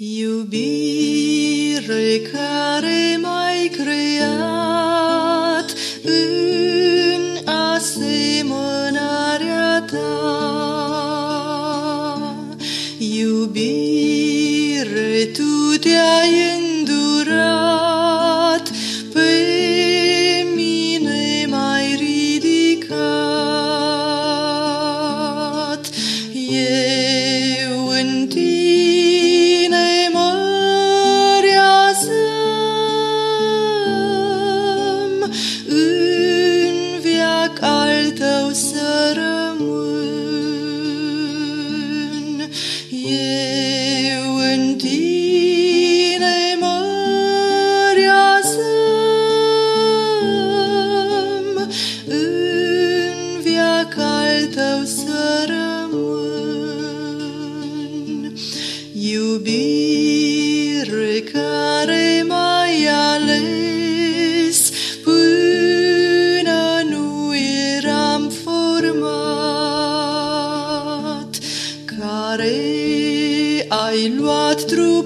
Iubire care m-ai creat în asemănarea ta, iubire tu te-ai îndurat, pe mine m-ai ridicat. Eu în tine mă reazăm, în veac al tău să rămân. Eu în tine mă reazăm, în veac al tău să rămân. Iubire care m-ai ales până nu eram format, care ai luat trup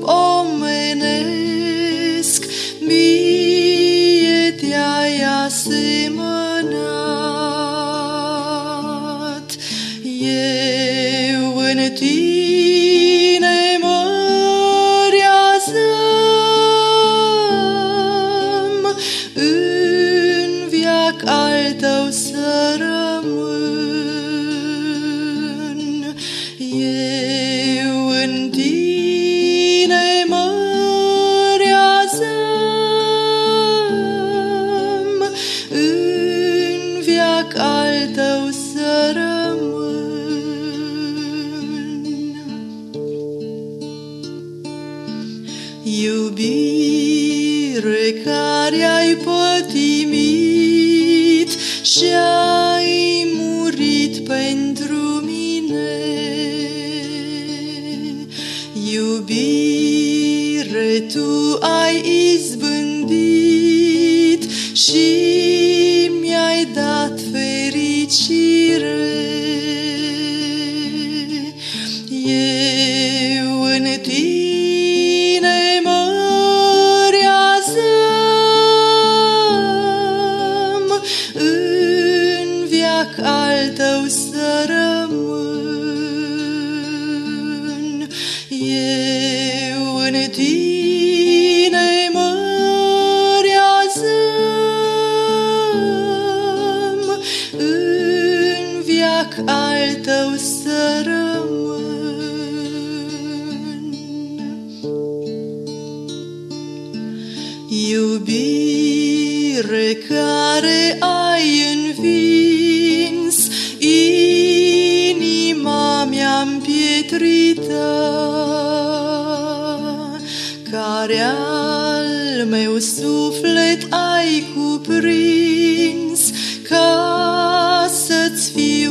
omenesc, mie te-ai asemănat. Eu în tine mă reazăm, în veac al tău să rămân. Eu în tine mă reazăm, în veac al tău să rămân. Iubire care ai pătimit și-ai murit pentru mine, iubire tu ai izbândit și mi-ai dat fericire. Eu în tine mă reazăm, în veac al tău să rămân. Eu în tine mă reazăm, în veac al tău să rămân. Iubire care ai învins inima mea împietrită, care al meu suflet ai cuprins, ca să-ți fiu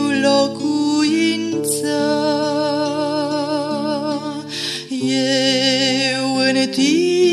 locuință. Eu în tine